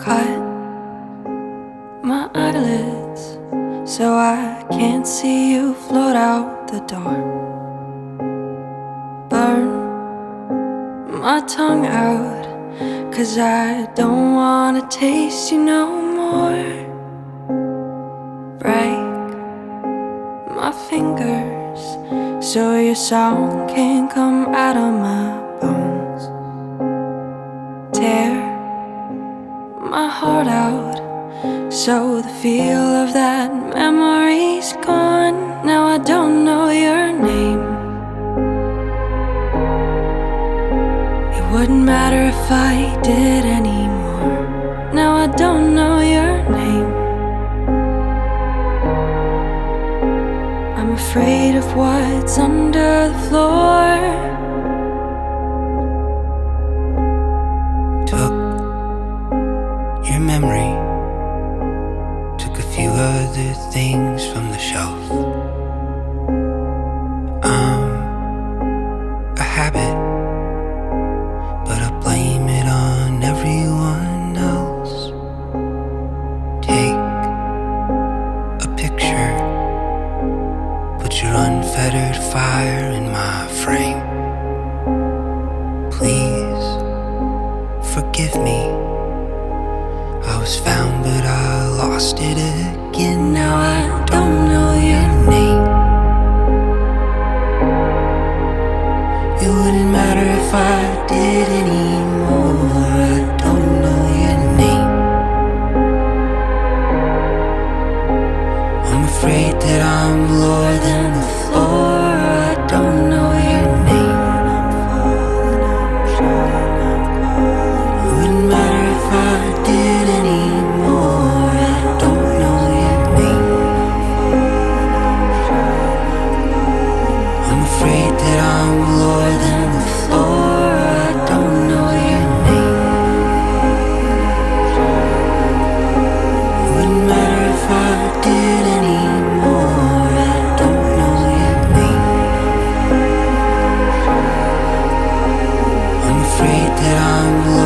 cut my eyelids so I can't see you float out the door. Burn my tongue out, 'cause I don't wanna taste you no more. Break my fingers so your song can't come out of my bones. Tear my heart out so the feel of that memory's gone. Now I don't know your name. It wouldn't matter if I did anymore. Now I don't know your name. I'm afraid of what's under the floor. Took your memory, took a few other things from the shelf. I'm a habit, but I blame it on everyone else. Take a picture, put your unfettered fire in my frame. Please forgive me. I was found, but I lost it again. Now I don't know your name. It wouldn't matter if I did anymore. I don't know your name. I'm afraid that I'm lower than the floor. I don't know your name. It wouldn't matter if I did anymore. I don't know your name. I'm afraid that I'm lower than the floor. I don't know your name. It wouldn't matter if I did anymore. I don't know your name. I'm afraid that I'm lower